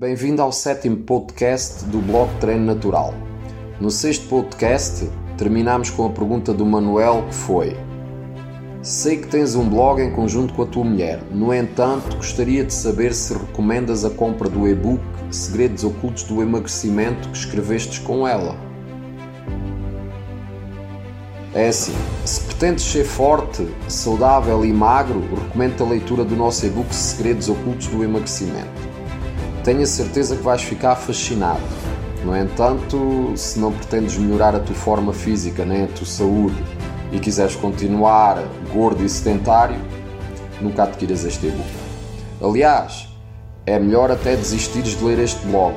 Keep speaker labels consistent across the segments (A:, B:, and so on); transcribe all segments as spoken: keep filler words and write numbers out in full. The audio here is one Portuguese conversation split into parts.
A: Bem-vindo ao sétimo podcast do blog Treino Natural. No sexto podcast, terminamos com a pergunta do Manuel, que foi: sei que tens um blog em conjunto com a tua mulher, no entanto, gostaria de saber se recomendas a compra do e-book Segredos Ocultos do Emagrecimento que escrevestes com ela. É assim, se pretendes ser forte, saudável e magro, recomendo a leitura do nosso e-book Segredos Ocultos do Emagrecimento. Tenho a certeza que vais ficar fascinado. No entanto, se não pretendes melhorar a tua forma física nem a tua saúde e quiseres continuar gordo e sedentário, nunca adquiras este e-book. Aliás, é melhor até desistires de ler este blog.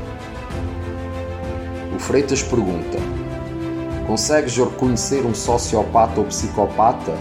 A: O Freitas pergunta: consegues reconhecer um sociopata ou psicopata?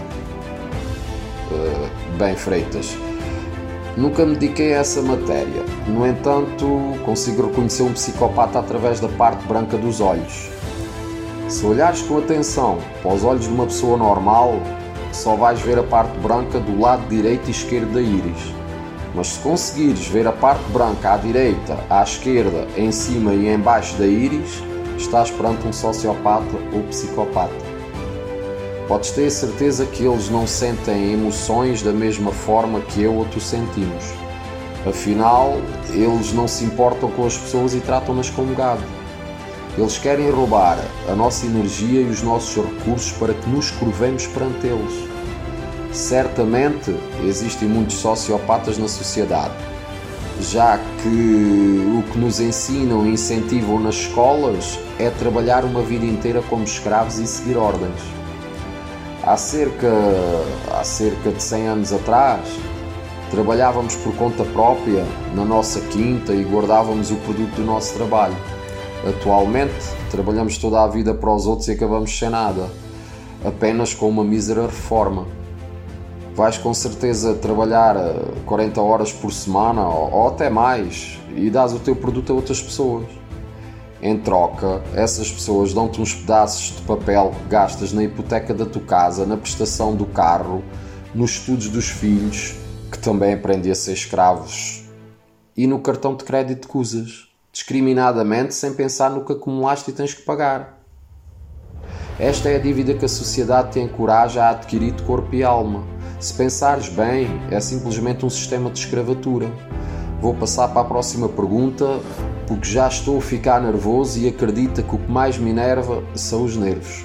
A: Uh, bem, Freitas, nunca me dediquei a essa matéria. No entanto, consigo reconhecer um psicopata através da parte branca dos olhos. Se olhares com atenção para os olhos de uma pessoa normal, só vais ver a parte branca do lado direito e esquerdo da íris. Mas se conseguires ver a parte branca à direita, à esquerda, em cima e em baixo da íris, estás perante um sociopata ou psicopata. Podes ter certeza que eles não sentem emoções da mesma forma que eu ou tu sentimos. Afinal, eles não se importam com as pessoas e tratam-nas como gado. Eles querem roubar a nossa energia e os nossos recursos para que nos curvemos perante eles. Certamente existem muitos sociopatas na sociedade, já que o que nos ensinam e incentivam nas escolas é trabalhar uma vida inteira como escravos e seguir ordens. Há cerca, há cerca de cem anos atrás, trabalhávamos por conta própria na nossa quinta e guardávamos o produto do nosso trabalho. Atualmente, trabalhamos toda a vida para os outros e acabamos sem nada, apenas com uma mísera reforma. Vais com certeza trabalhar quarenta horas por semana ou até mais e dás o teu produto a outras pessoas. Em troca, essas pessoas dão-te uns pedaços de papel que gastas na hipoteca da tua casa, na prestação do carro, nos estudos dos filhos, que também aprendem a ser escravos, e no cartão de crédito que usas, discriminadamente, sem pensar no que acumulaste e tens que pagar. Esta é a dívida que a sociedade tem coragem a adquirir de corpo e alma. Se pensares bem, é simplesmente um sistema de escravatura. Vou passar para a próxima pergunta, porque já estou a ficar nervoso e acredita que o que mais me enerva são os nervos.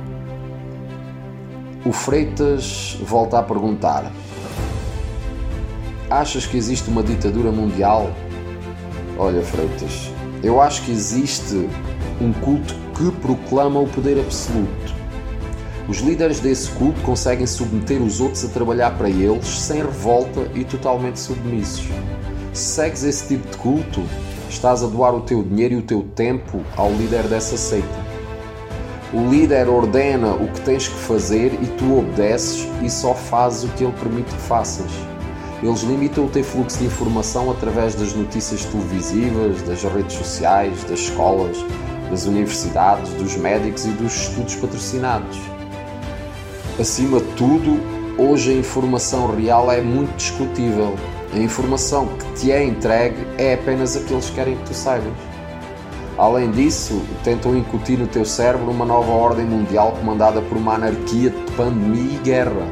A: O Freitas volta a perguntar: achas que existe uma ditadura mundial? Olha, Freitas, eu acho que existe um culto que proclama o poder absoluto. Os líderes desse culto conseguem submeter os outros a trabalhar para eles sem revolta e totalmente submissos. Se segues esse tipo de culto, estás a doar o teu dinheiro e o teu tempo ao líder dessa seita. O líder ordena o que tens que fazer e tu obedeces e só fazes o que ele permite que faças. Eles limitam o teu fluxo de informação através das notícias televisivas, das redes sociais, das escolas, das universidades, dos médicos e dos estudos patrocinados. Acima de tudo, hoje a informação real é muito discutível. A informação que te é entregue é apenas a que eles querem que tu saibas. Além disso, tentam incutir no teu cérebro uma nova ordem mundial comandada por uma anarquia de pandemia e guerra.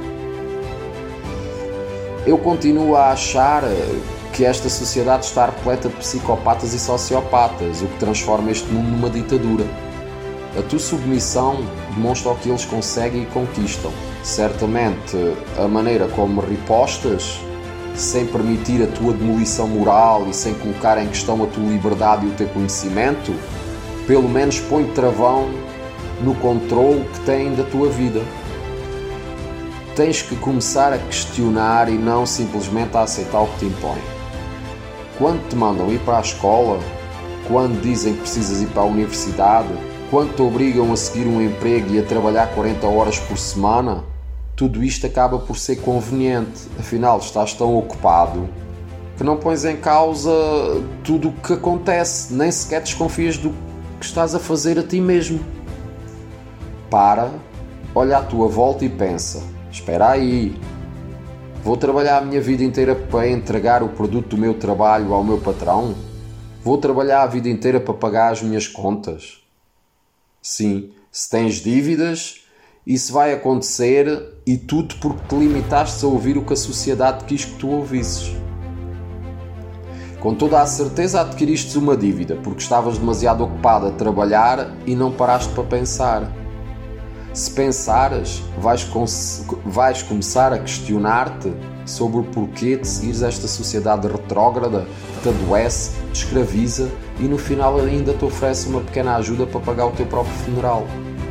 A: Eu continuo a achar que esta sociedade está repleta de psicopatas e sociopatas, o que transforma este mundo numa ditadura. A tua submissão demonstra o que eles conseguem e conquistam. Certamente, a maneira como ripostas, sem permitir a tua demolição moral e sem colocar em questão a tua liberdade e o teu conhecimento, pelo menos põe travão no controle que têm da tua vida. Tens que começar a questionar e não simplesmente a aceitar o que te impõem. Quando te mandam ir para a escola, quando dizem que precisas ir para a universidade, quando te obrigam a seguir um emprego e a trabalhar quarenta horas por semana, tudo isto acaba por ser conveniente. Afinal, estás tão ocupado que não pões em causa tudo o que acontece, nem sequer desconfias do que estás a fazer a ti mesmo. Para, olha à tua volta e pensa: espera aí, vou trabalhar a minha vida inteira para entregar o produto do meu trabalho ao meu patrão? Vou trabalhar a vida inteira para pagar as minhas contas? Sim, se tens dívidas, isso vai acontecer, e tudo porque te limitaste a ouvir o que a sociedade quis que tu ouvisses. Com toda a certeza adquiriste uma dívida porque estavas demasiado ocupado a trabalhar e não paraste para pensar. Se pensares, vais, vais começar a questionar-te sobre o porquê de seguires esta sociedade retrógrada que te adoece, te escraviza e no final ainda te oferece uma pequena ajuda para pagar o teu próprio funeral.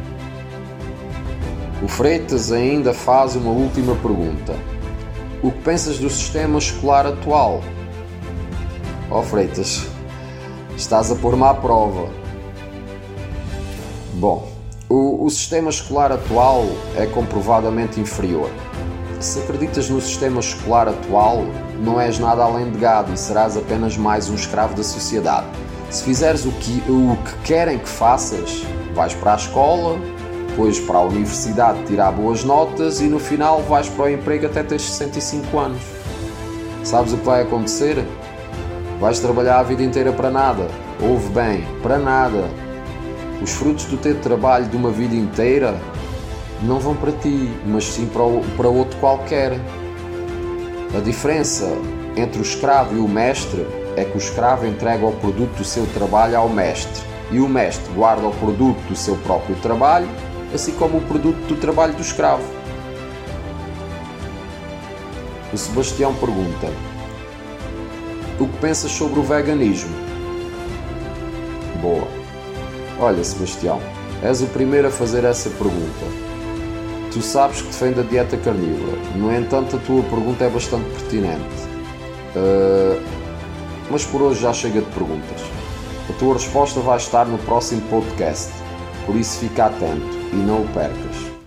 A: O Freitas ainda faz uma última pergunta. O que pensas do sistema escolar atual? Oh Freitas, estás a pôr-me à prova. Bom, o, o sistema escolar atual é comprovadamente inferior. Se acreditas no sistema escolar atual, não és nada além de gado e serás apenas mais um escravo da sociedade. Se fizeres o que, o que querem que faças, vais para a escola, depois para a universidade tirar boas notas e no final vais para o emprego até teres sessenta e cinco anos. Sabes o que vai acontecer? Vais trabalhar a vida inteira para nada. Ouve bem, para nada. Os frutos do teu trabalho de uma vida inteira não vão para ti, mas sim para, o, para outro qualquer. A diferença entre o escravo e o mestre é que o escravo entrega o produto do seu trabalho ao mestre e o mestre guarda o produto do seu próprio trabalho, assim como o produto do trabalho do escravo. O Sebastião pergunta: o que pensas sobre o veganismo? Boa. Olha, Sebastião, és o primeiro a fazer essa pergunta. Tu sabes que defende a dieta carnívora, no entanto a tua pergunta é bastante pertinente. Uh, mas por hoje já chega de perguntas. A tua resposta vai estar no próximo podcast, por isso fica atento e não o percas.